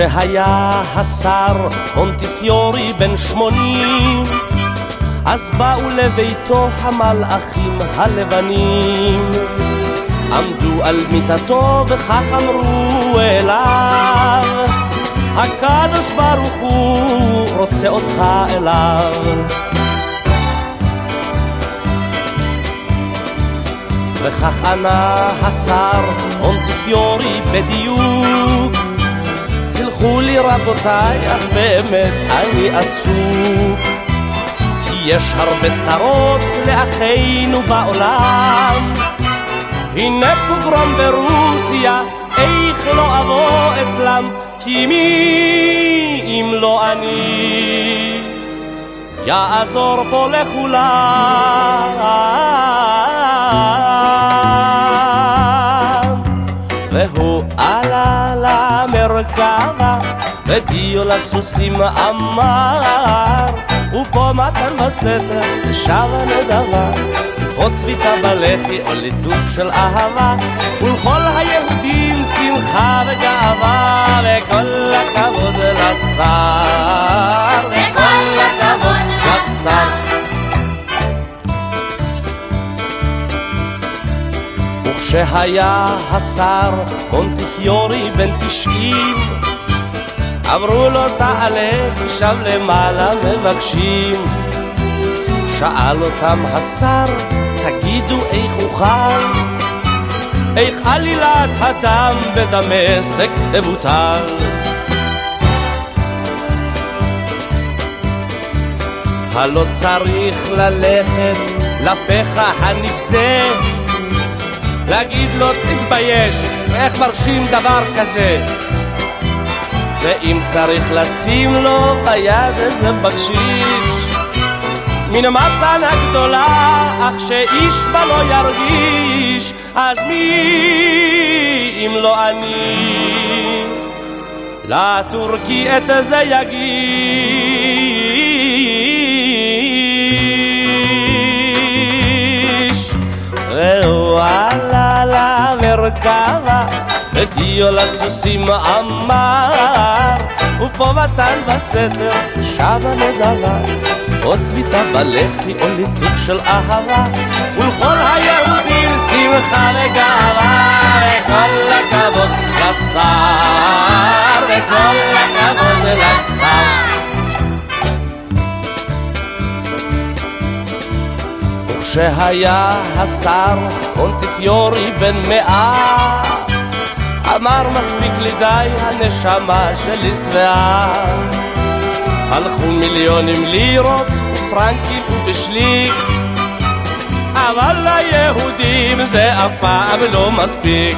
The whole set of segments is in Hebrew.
וכשהיה השר מונטיפיורי בן 80, אז באו לביתו המלאכים הלבנים, עמדו על מיטתו וכך אמרו אליו, הקדוש ברוך הוא רוצה אותך אליו. וכך ענה השר מונטיפיורי בדיוק, סלחו לי רבותיי, אך באמת אני עסוק, כי יש הרבה צרות לאחינו בעולם. הנה פוגרום ברוסיה, איך לא אבוא אצלם, כי מי אם לא אני יעזור פה לכולם. והוא עלה למרכבה ודיו לסוסים אמר, ופה מתן בסתר ושבה נדבה, פה צביתה בלחי או ליטוף של אהבה, ולכל היהודים שמחה וגאווה, וכל הכבוד לשר, וכל הכבוד לשר. וכשהיה השר מונטיפיורי בן 90, אמרו לו תעלה תשב למעלה מבקשים. שאל אותם השר, תגידו איך אוכל, איך עלילת הדם בדמשק תבוטל. הלא צריך ללכת לפחה הנפסה, להגיד לו תתבייש, איך מרשים דבר כזה. ואם צריך לשים לו ביד איזה בקשיש, מן המתנה גדולה, אך שאיש בה לא ירגיש, אז מי אם לא אני לטורקי את זה יגיש. והוא עלה למרכבה ודיו לסוסים אמר, ופה מתן בסתר שבה נדבה, או צביתה בלחי או ליטוף של אהבה, ולכל היהודים שמחה וגאווה, וכל הכבוד לשר, וכל הכבוד לשר. וכשהיה השר מונטיפיורי בן 100, אמר מספיק לי די, הנשמה שלי שבעה. הלכו מיליונים לירות ופרנקים ובשליק, אבל ליהודים זה אף פעם לא מספיק.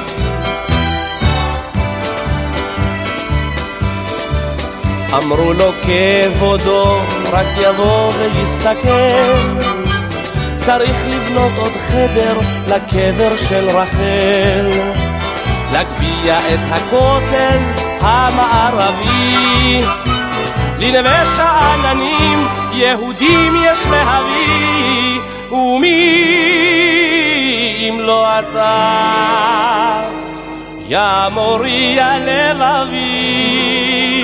אמרו לו כבודו רק יבוא ויסתכל, צריך לבנות עוד חדר לקבר של רחל, להגביה את הכותל המערבי, לנווה שאננים יהודים יש להביא, ומי אם לא אתה יא מוריה לבבי.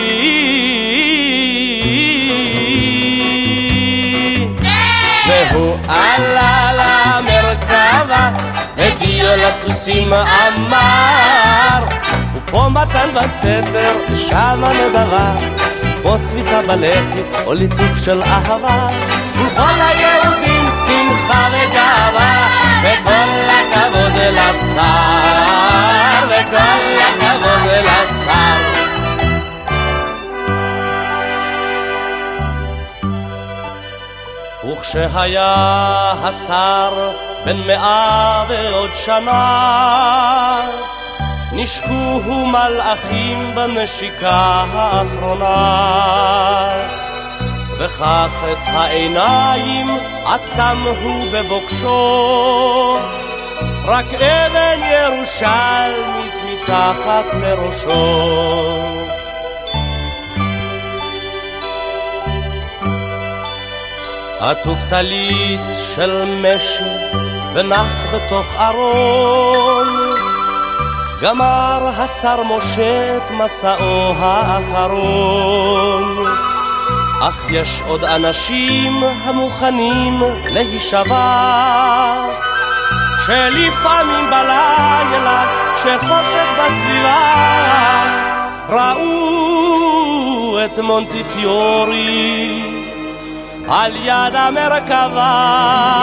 והוא עלה למרכבה ודיו לסוסים אמר, ופה מתן בסתר שמה נדבה, פה צביתה בלחי או ליטוף של אהבה, ולכל היהודים שמחה וגאווה, וכל הכבוד לשר, וכל הכבוד לשר. וכשהיה השר בן 100 שנה, נשקוהו מלאכים בנשיקה האחרונה, וכך את העיניים עצם הוא בבוקשו, רק אבן ירושלמית מתחת לראשו. עטוף טלית של משי ונח בתוך ארון, גמר השר משה את מסעו האחרון, אך יש עוד אנשים המוכנים להישבע, שלפעמים בלילה כשחושך בסביבה ראו את מונטיפיורי על יד המרכבה.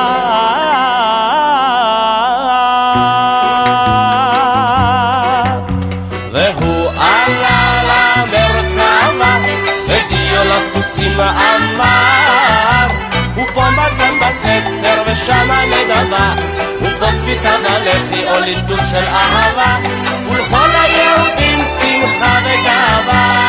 והוא עלה למרכבה ודיו לסוסים אמר, ופה מגן בסתר ושמה נדבה, ופה צביתה בלחי או ליטוט של אהבה, ולכל היהודים שמחה וגאווה.